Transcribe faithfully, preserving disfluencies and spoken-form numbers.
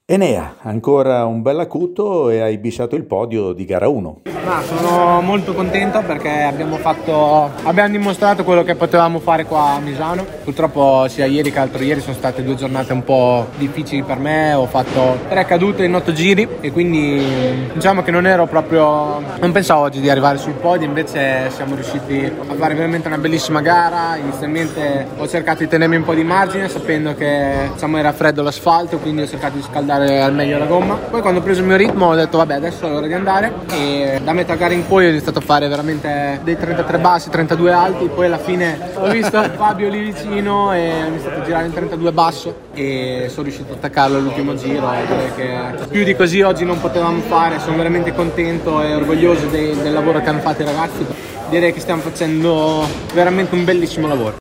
Enea, ancora un bel acuto e hai bisciato il podio di gara uno. Ma sono molto contento perché abbiamo fatto abbiamo dimostrato quello che potevamo fare qua a Misano. Purtroppo sia ieri che l'altro ieri sono state due giornate un po' difficili per me. Ho fatto tre cadute in otto giri e quindi diciamo che non ero proprio non pensavo oggi di arrivare sul podio, invece siamo riusciti a fare veramente una bellissima gara. Inizialmente ho cercato di tenermi un po' di margine sapendo che diciamo era freddo l'asfalto, quindi ho cercato di scaldare al meglio la gomma. Poi quando ho preso il mio ritmo ho detto vabbè, adesso è ora di andare, e da metà gara in poi ho iniziato a fare veramente dei trentatré bassi, trentadue alti. Poi alla fine ho visto Fabio lì vicino e ho iniziato a girare in trentadue basso e sono riuscito ad attaccarlo all'ultimo giro. E direi che più di così oggi non potevamo fare. Sono veramente contento e orgoglioso dei, del lavoro che hanno fatto i ragazzi. Direi che stiamo facendo veramente un bellissimo lavoro.